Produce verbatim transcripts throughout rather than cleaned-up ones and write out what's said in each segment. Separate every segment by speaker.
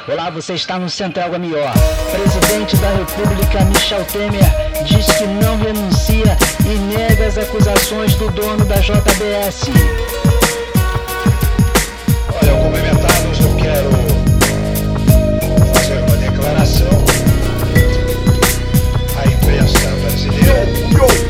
Speaker 1: Olá, você está no Central Guamió. Presidente da República, Michel Temer, diz que não renuncia e nega as acusações do dono da J B S.
Speaker 2: Olha, cumprimentados, eu quero fazer uma declaração à imprensa brasileira.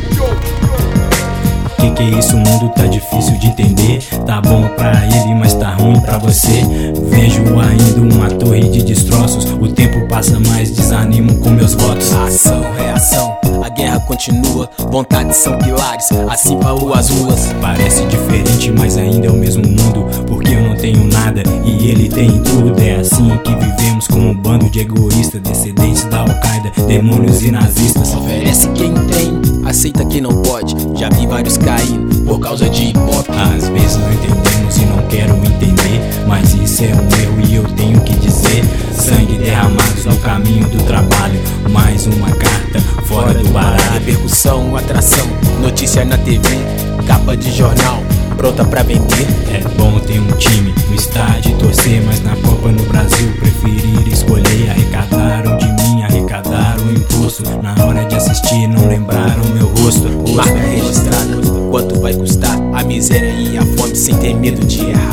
Speaker 3: Que que é isso, o mundo tá difícil de entender. Tá bom pra ele, mas tá ruim pra você. Vejo ainda uma torre de destroços. O tempo passa, mais desanimo com meus votos.
Speaker 4: Ação, reação, a guerra continua. Vontades são pilares, assim falou as ruas.
Speaker 3: Parece diferente, mas ainda é o mesmo mundo. Porque eu não tenho nada e ele tem tudo. É assim que vivemos como um bando de egoístas, descendentes da Al-Qaeda, demônios e nazistas.
Speaker 4: Oferece quem tem, aceita quem não pode. Já vi vários caindo por causa de hipócrita.
Speaker 3: Às vezes não entendemos e não quero entender, mas isso é um erro e eu tenho que dizer. Sangue derramados no caminho do trabalho, mais uma carta fora do baralho.
Speaker 4: Repercussão, atração, notícia na T V, capa de jornal, pronta pra vender.
Speaker 3: É bom ter um time no estádio torcer, mas na Copa no Brasil preferir escolher. Arrecadaram de mim, arrecadaram o imposto. Na hora de assistir não lembraram meu rosto.
Speaker 4: Marca registrada, quanto vai custar a miséria e a fome sem ter medo de errar.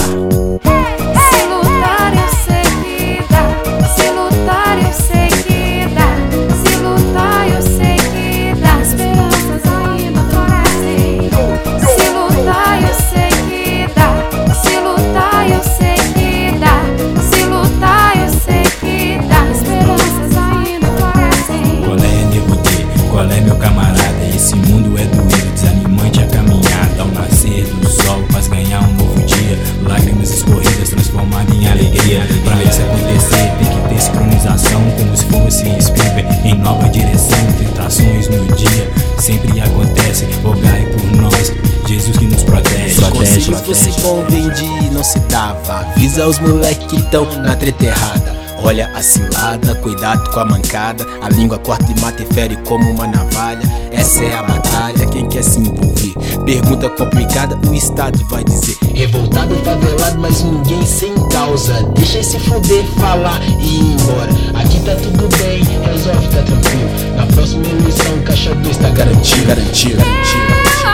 Speaker 5: Se lutar eu sei que dá, se lutar eu sei que dá, se lutar eu sei que dá, esperanças ainda florescem. Se lutar eu sei que dá, se lutar eu sei que dá, se lutar eu sei que dá, esperanças ainda florescem.
Speaker 3: Qual é, nego D? Qual é, meu camarada? Esse mundo é doído, desanimante a caminhada. Ao nascer do sol faz ganhar um novo dia, lágrimas escorridas transformadas em alegria. Pra isso acontecer tem que ter sincronização, como se fosse Spielberg em nova direção. Tentações no dia sempre acontecem, rogai por nós, Jesus que nos protege.
Speaker 4: Protege, você convém de não se dava. Avisa os moleque que tão na treta errada. Olha a cilada, cuidado com a mancada. A língua corta e mata e fere como uma navalha. Essa é a batalha, quem quer se envolver. Pergunta complicada, o Estado vai dizer.
Speaker 6: Revoltado, favelado, mas ninguém sem causa. Deixa esse fuder, falar e ir embora. Aqui tá tudo bem, resolve, tá tranquilo. Na próxima eleição, caixa dois tá garantido.
Speaker 4: Garantido, garantido.
Speaker 5: Eu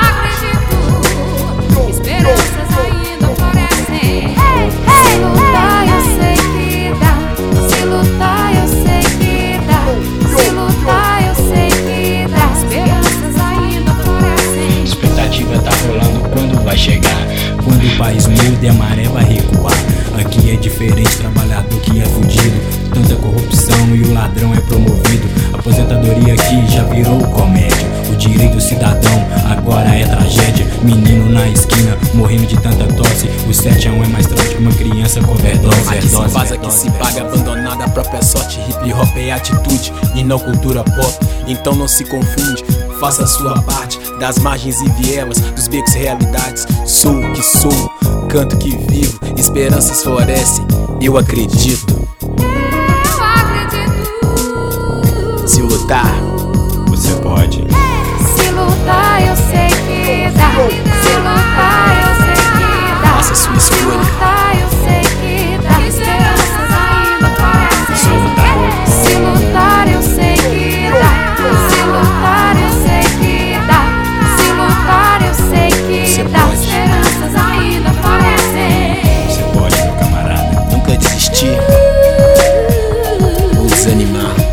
Speaker 5: acredito, esperanças ainda florescem. Se lutar eu sei que dá, se lutar eu sei que dá, se lutar eu sei que dá, esperanças ainda florescem.
Speaker 1: Expectativa tá rolando quando vai chegar.
Speaker 3: Quando o país muda e a maré vai recuar. Aqui é diferente, trabalhador que é fudido. Tanta corrupção e o ladrão é promovido. Aposentadoria aqui já virou comédia. O direito cidadão agora é tragédia. Menino na esquina morrendo de tanta tosse. O sete a um é mais trágico que uma criança com overdose.
Speaker 4: Aqui se vaza, que se paga, abandonada a própria sorte. Hip hop é atitude e não cultura pop. Então não se confunde, faça a sua parte. Das margens e vielas, dos becos e realidades. Sou o que sou, canto que vivo. Esperanças florescem, eu acredito.
Speaker 5: Eu acredito.
Speaker 4: Se lutar,
Speaker 3: Você pode.
Speaker 5: Se lutar eu sei que dá, se lutar eu sei que dá,
Speaker 4: faça sua
Speaker 5: se
Speaker 4: escolha.
Speaker 5: lutar eu sei que dá, esperanças ainda florescem. Se lutar eu sei que dá, se lutar eu sei que dá, se lutar eu sei que dá, esperanças ainda florescem.
Speaker 3: Você pode, meu camarada.
Speaker 4: Nunca desistir ou desanimar.